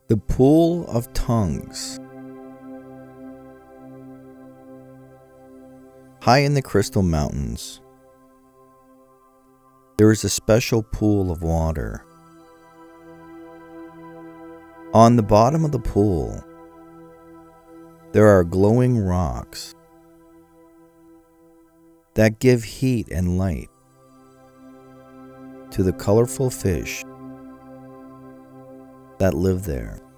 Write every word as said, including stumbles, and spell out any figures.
The Pool of Tongues. High in the Crystal Mountains, there is a special pool of water. On the bottom of the pool, there are glowing rocks that give heat and light to the colorful fish that live there.